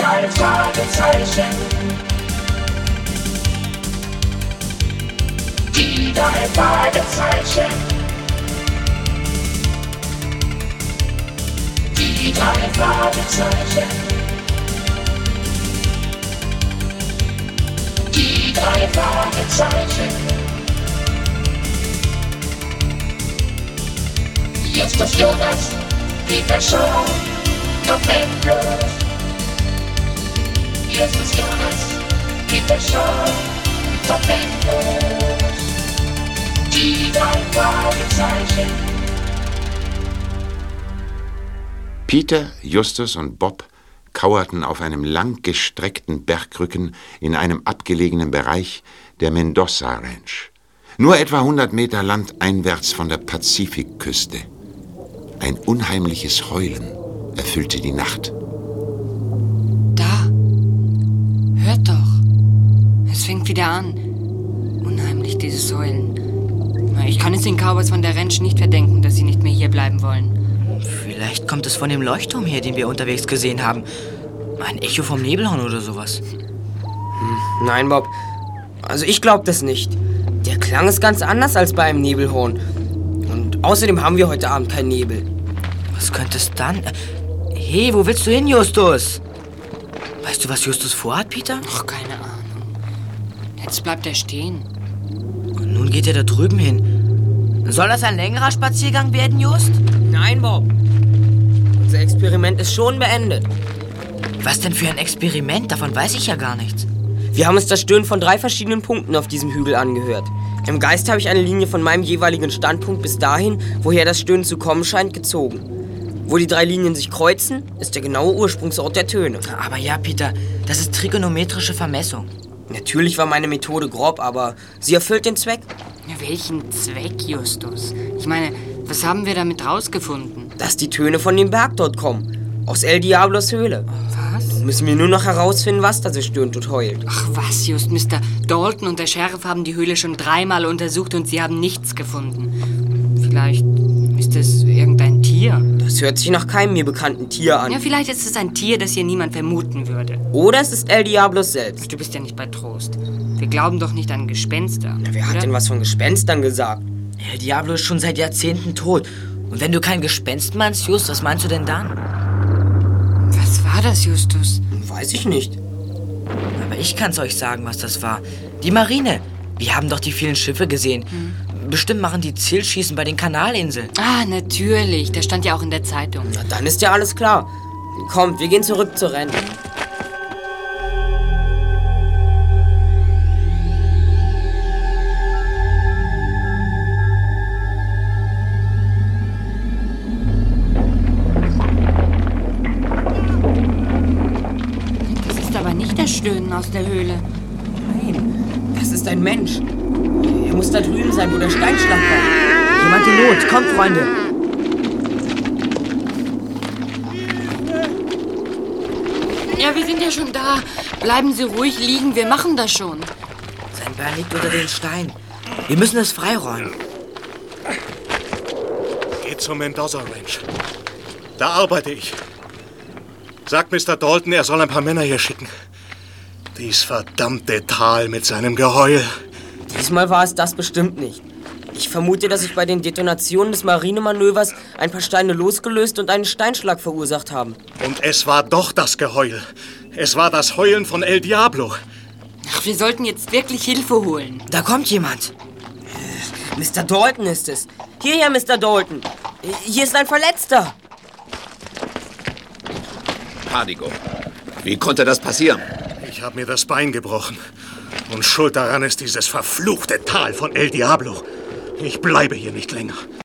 drei Fragezeichen. Die drei Fragezeichen. Die drei Fragezeichen. Die drei Fragezeichen. Jetzt ist Jonas, Peter Shaw, noch endlos. Jetzt ist Jonas, Peter Shaw, noch endlos. Die drei Fragezeichen. Peter, Justus und Bob kauerten auf einem langgestreckten Bergrücken in einem abgelegenen Bereich der Mendoza Ranch. Nur etwa 100 Meter landeinwärts von der Pazifikküste. Ein unheimliches Heulen erfüllte die Nacht. Da. Hört doch. Es fängt wieder an. Unheimlich, dieses Heulen. Ich kann es den Cowboys von der Ranch nicht verdenken, dass sie nicht mehr hier bleiben wollen. Vielleicht kommt es von dem Leuchtturm her, den wir unterwegs gesehen haben. Ein Echo vom Nebelhorn oder sowas. Nein, Bob. Also ich glaube das nicht. Der Klang ist ganz anders als bei einem Nebelhorn. Und außerdem haben wir heute Abend keinen Nebel. Was könnte es dann? Hey, wo willst du hin, Justus? Weißt du, was Justus vorhat, Peter? Ach, keine Ahnung. Jetzt bleibt er stehen. Und nun geht er da drüben hin. Soll das ein längerer Spaziergang werden, Just? Nein, Bob. Unser Experiment ist schon beendet. Was denn für ein Experiment? Davon weiß ich ja gar nichts. Wir haben uns das Stöhnen von 3 verschiedenen Punkten auf diesem Hügel angehört. Im Geist habe ich eine Linie von meinem jeweiligen Standpunkt bis dahin, woher das Stöhnen zu kommen scheint, gezogen. Wo die 3 Linien sich kreuzen, ist der genaue Ursprungsort der Töne. Aber ja, Peter, das ist trigonometrische Vermessung. Natürlich war meine Methode grob, aber sie erfüllt den Zweck. Ja, welchen Zweck, Justus? Ich meine, was haben wir damit rausgefunden? Dass die Töne von dem Berg dort kommen. Aus El Diablos Höhle. Was? Nun müssen wir nur noch herausfinden, was da so stöhnt und heult. Ach was, Just, Mr. Dalton und der Sheriff haben die Höhle schon 3-mal untersucht und sie haben nichts gefunden. Vielleicht ist es irgendein Tier. Das hört sich nach keinem mir bekannten Tier an. Ja, vielleicht ist es ein Tier, das hier niemand vermuten würde. Oder es ist El Diablos selbst. Du bist ja nicht bei Trost. Wir glauben doch nicht an Gespenster. Na, wer hat denn was von Gespenstern gesagt? El Diablo ist schon seit Jahrzehnten tot. Und wenn du kein Gespenst meinst, Just, was meinst du denn dann? Was war das, Justus? Weiß ich nicht. Aber ich kann's euch sagen, was das war. Die Marine. Wir haben doch die vielen Schiffe gesehen. Bestimmt machen die Zielschießen bei den Kanalinseln. Ah, natürlich. Das stand ja auch in der Zeitung. Na, dann ist ja alles klar. Kommt, wir gehen zurück zur Rente. Das ist aber nicht das Stöhnen aus der Höhle. Nein, das ist ein Mensch. Er muss da drüben sein, wo der Steinschlag war. Jemand in Not. Kommt, Freunde. Ja, wir sind ja schon da. Bleiben Sie ruhig liegen, wir machen das schon. Sein Bein liegt unter den Stein. Wir müssen es freiräumen. Geht zur Mendoza Ranch. Da arbeite ich. Sagt Mr. Dalton, er soll ein paar Männer hier schicken. Dies verdammte Tal mit seinem Geheul. Diesmal war es das bestimmt nicht. Ich vermute, dass sich bei den Detonationen des Marinemanövers ein paar Steine losgelöst und einen Steinschlag verursacht haben. Und es war doch das Geheul. Es war das Heulen von El Diablo. Ach, wir sollten jetzt wirklich Hilfe holen. Da kommt jemand. Mr. Dalton ist es. Hierher, Mr. Dalton. Hier ist ein Verletzter. Hardigo, wie konnte das passieren? Ich habe mir das Bein gebrochen. Und schuld daran ist dieses verfluchte Tal von El Diablo. Ich bleibe hier nicht länger.